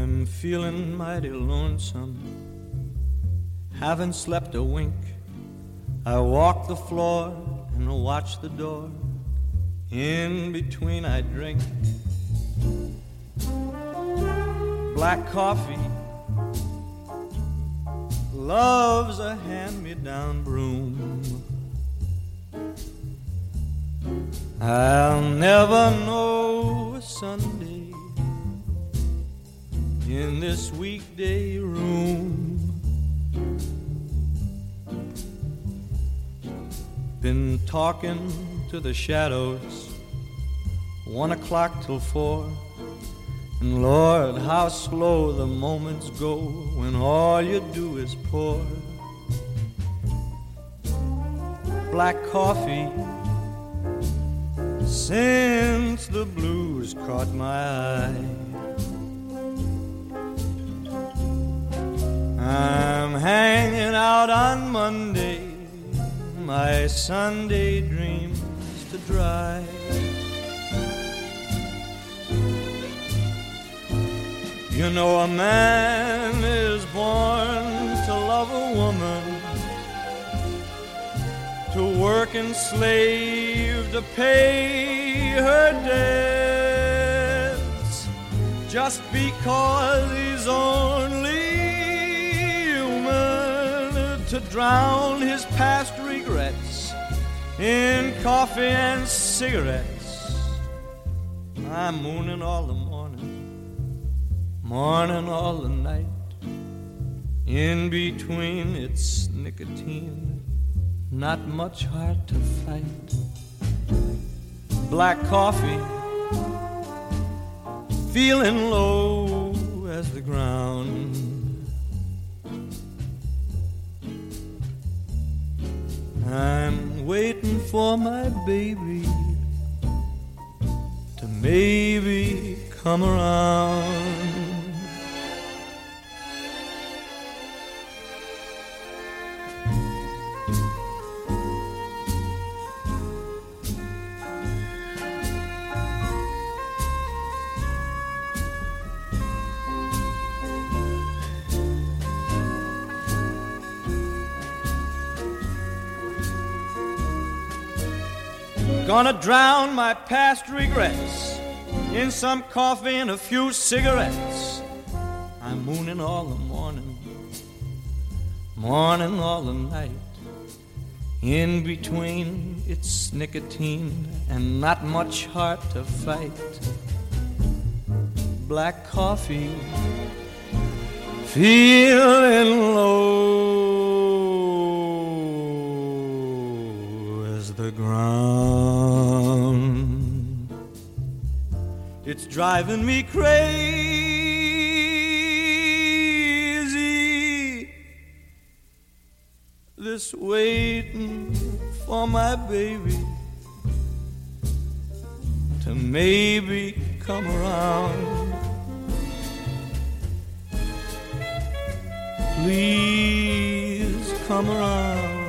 I'm feeling mighty lonesome, haven't slept a wink. I walk the floor and watch the door. In between I drink black coffee. Love's a hand-me-down broom. I'll never know a Sunday in this weekday room. Been talking to the shadows, 1 o'clock till 4. And Lord, how slow the moments go when all you do is pour black coffee. Since the blues caught my eye, I'm hanging out on Monday, my Sunday dreams to dry. You know a man is born to love a woman, to work and slave to pay her debts, just because he's only human, to drown his past regrets in coffee and cigarettes. I'm mooning all the morning, morning all the night. In between it's nicotine, not much heart to fight. Black coffee, feeling low as the ground. I'm waiting for my baby to maybe come around. Gonna drown my past regrets in some coffee and a few cigarettes. I'm mooning all the morning, morning all the night. In between it's nicotine and not much heart to fight. Black coffee, feeling low as the ground. It's driving me crazy, this waiting for my baby to maybe come around. Please come around.